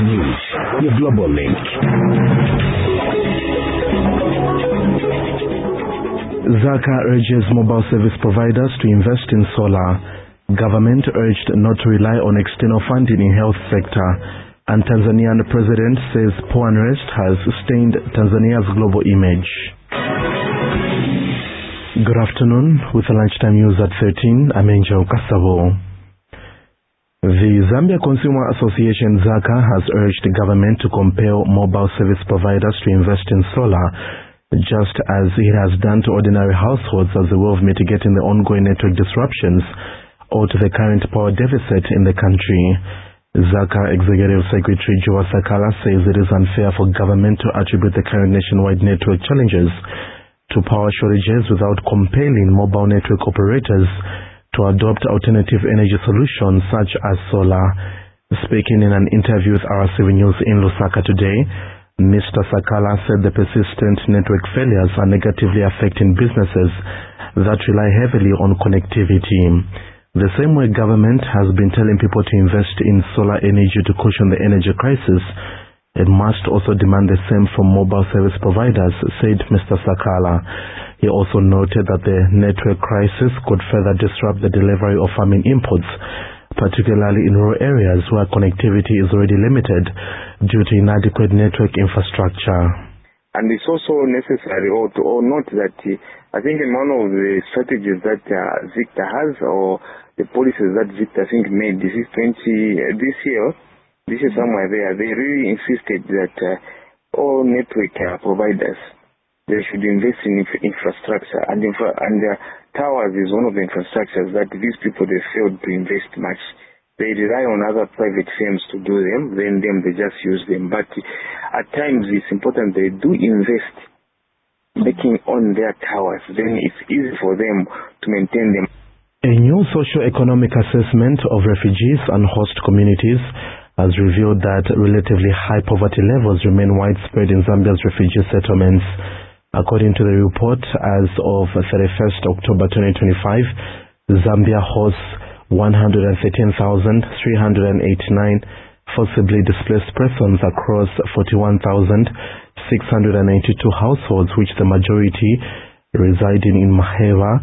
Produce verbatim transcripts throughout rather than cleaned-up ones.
News on the Global Link. Zaka urges mobile service providers to invest in solar. Government urged not to rely on external funding in health sector. And Tanzanian president says poor unrest has stained Tanzania's global image. Good afternoon. With the lunchtime news at thirteen, I'm Angel Kasavo. The Zambia Consumer Association Zaka has urged the government to compel mobile service providers to invest in solar, just as it has done to ordinary households as a way of mitigating the ongoing network disruptions or to the current power deficit in the country. Zaka Executive Secretary Joa Sakala says it is unfair for government to attribute the current nationwide network challenges to power shortages without compelling mobile network operators to adopt alternative energy solutions such as solar. Speaking in an interview with R seven News in Lusaka today, Mister Sakala said the persistent network failures are negatively affecting businesses that rely heavily on connectivity. The same way government has been telling people to invest in solar energy to cushion the energy crisis, it must also demand the same from mobile service providers, said Mister Sakala. He also noted that the network crisis could further disrupt the delivery of farming inputs, particularly in rural areas where connectivity is already limited due to inadequate network infrastructure. And it's also necessary or to or note that uh, I think in one of the strategies that uh, Victor has, or the policies that Victor I think made this is twenty uh, this year, this is somewhere there, they really insisted that uh, all network uh, providers, they should invest in inf infrastructure, and infra and uh, towers is one of the infrastructures that these people they failed to invest much. They rely on other private firms to do them, then them they just use them. But at times it's important they do invest, making on their towers. Then it's easy for them to maintain them. A new socio-economic assessment of refugees and host communities has revealed that relatively high poverty levels remain widespread in Zambia's refugee settlements. According to the report, as of thirty-first October twenty twenty-five, Zambia hosts one hundred thirteen thousand three hundred eighty-nine forcibly displaced persons across forty-one thousand six hundred ninety-two households, which the majority residing in Maheva,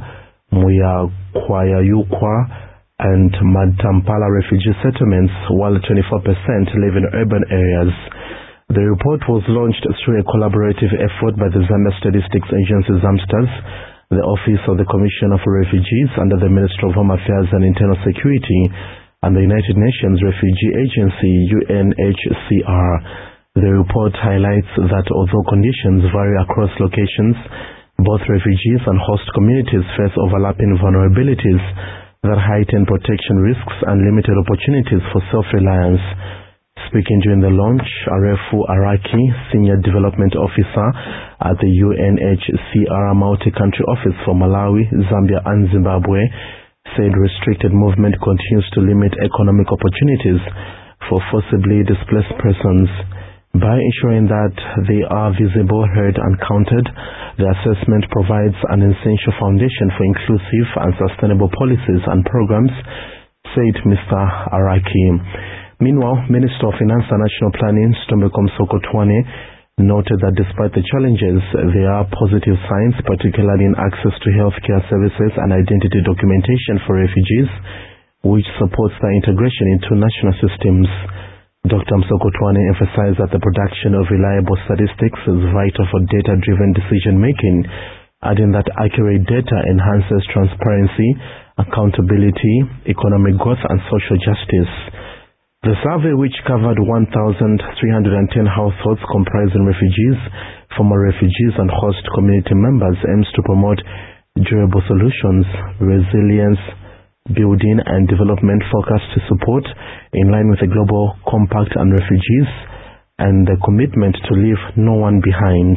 Muyakwayayukwa, and Matampala refugee settlements, while twenty-four percent live in urban areas. The report was launched through a collaborative effort by the Zambia Statistics Agency ZAMSTAS, the Office of the Commissioner for Refugees under the Ministry of Home Affairs and Internal Security, and the United Nations Refugee Agency U N H C R. The report highlights that although conditions vary across locations, both refugees and host communities face overlapping vulnerabilities that heighten protection risks and limited opportunities for self-reliance. Speaking during the launch, Arefu Araki, Senior Development Officer at the U N H C R Multi-Country Office for Malawi, Zambia and Zimbabwe, said restricted movement continues to limit economic opportunities for forcibly displaced persons. By ensuring that they are visible, heard and counted, the assessment provides an essential foundation for inclusive and sustainable policies and programs, said Mister Araki. Meanwhile, Minister of Finance and National Planning, Stombeko Msokotwane, noted that despite the challenges, there are positive signs, particularly in access to healthcare services and identity documentation for refugees, which supports their integration into national systems. Doctor Msokotwane emphasized that the production of reliable statistics is vital for data-driven decision-making, adding that accurate data enhances transparency, accountability, economic growth and social justice. The survey, which covered one thousand three hundred ten households comprising refugees, former refugees and host community members, aims to promote durable solutions, resilience, building and development focused to support in line with the Global Compact on Refugees and the commitment to leave no one behind.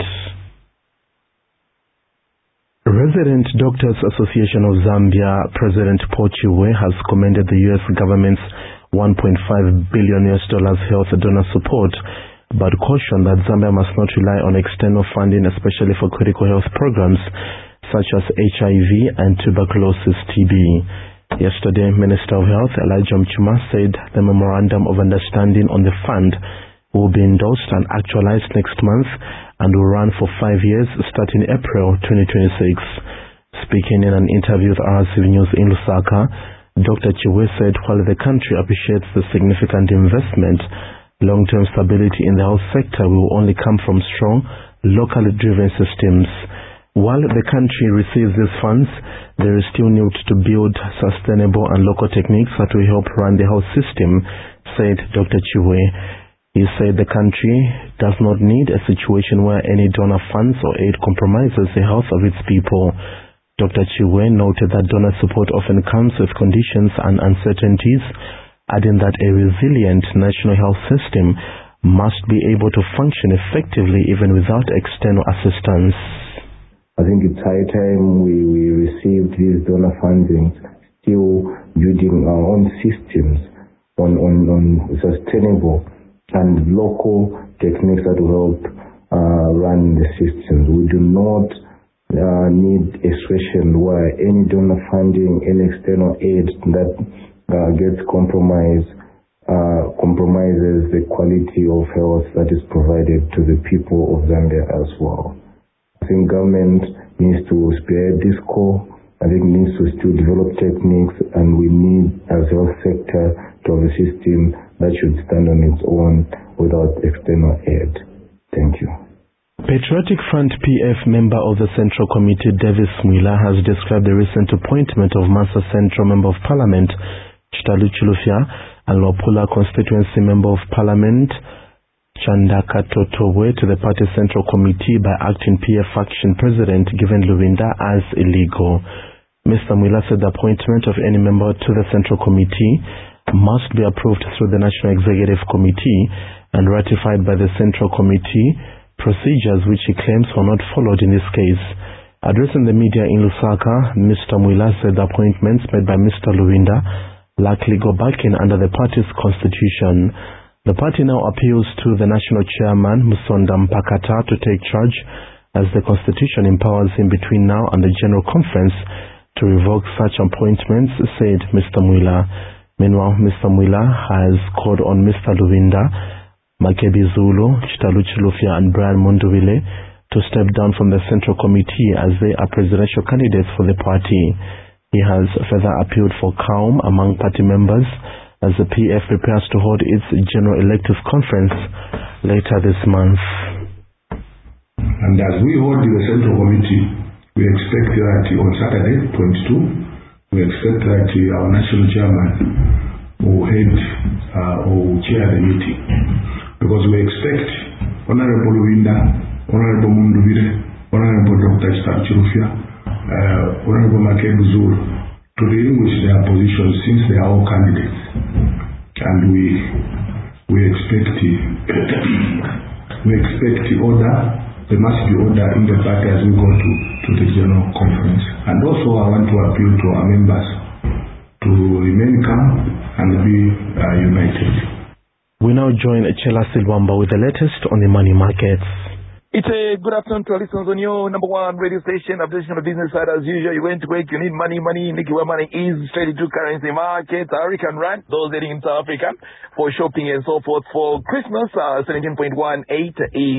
Resident Doctors Association of Zambia President Paul Chiwe has commended the U S government's one point five billion U S dollars health donor support, but cautioned that Zambia must not rely on external funding, especially for critical health programs such as H I V and tuberculosis T B. Yesterday, Minister of Health Elijah Mchuma said the Memorandum of Understanding on the fund will be endorsed and actualized next month and will run for five years starting April twenty twenty-six. Speaking in an interview with R C V News in Lusaka, Doctor Chiwe said while the country appreciates the significant investment, long-term stability in the health sector will only come from strong, locally driven systems. While the country receives these funds, there is still need to build sustainable and local techniques that will help run the health system, said Doctor Chiwe. He said the country does not need a situation where any donor funds or aid compromises the health of its people. Doctor Chiwe noted that donor support often comes with conditions and uncertainties, adding that a resilient national health system must be able to function effectively even without external assistance. I think it's high time we, we received these donor funding, still building our own systems on, on, on sustainable and local techniques that will help uh, run the systems. We do not uh, need a situation where any donor funding, any external aid that uh, gets compromised, uh, compromises the quality of health that is provided to the people of Zambia as well. I think government needs to spearhead this call. I think needs to still develop techniques, and we need as health sector to have a system that should stand on its own without external aid. Thank you. Patriotic Front P F member of the Central Committee Davis Mwila has described the recent appointment of Massa Central Member of Parliament Chitalu Chilufya and Lwapula Constituency Member of Parliament Chandaka Totowe to the party Central Committee by acting P F faction President Given Luwinda as illegal. Mister Mwila said the appointment of any member to the Central Committee must be approved through the National Executive Committee and ratified by the Central Committee, procedures which he claims were not followed in this case. Addressing the media in Lusaka, Mister Mwila said the appointments made by Mister Luwinda lack legal backing under the party's constitution. The party now appeals to the national chairman, Musonda Mpakata, to take charge as the constitution empowers him between now and the General Conference to revoke such appointments, said Mister Mwila. Meanwhile, Mister Mwila has called on Mister Luwinda, Makebi Zulu, Chitalu Chilufya and Brian Munduwile to step down from the Central Committee as they are presidential candidates for the party. He has further appealed for calm among party members as the P F prepares to hold its General Elective Conference later this month. And as we hold the Central Committee, we expect that on Saturday, twenty-two, we expect that our national chairman will head uh, or will chair the meeting. Because we expect Honorable Luwinda, Honorable Munduwile, Honorable Doctor Chitalu Chilufya, uh, Honorable Makebi Zulu to relinquish their positions since they are all candidates. And we we expect we expect order. There must be order in the party as we go to, to the General Conference. And also I want to appeal to our members to remain calm and be uh, united. We now join Chela Silwamba with the latest on the money markets. It's a good afternoon to our listeners on your number one radio station, updation on the business side as usual. You went to work, you need money, money, Nikki, where money is, straight into currency markets, American rand, those heading in South Africa for shopping and so forth for Christmas, uh, seventeen point one eight is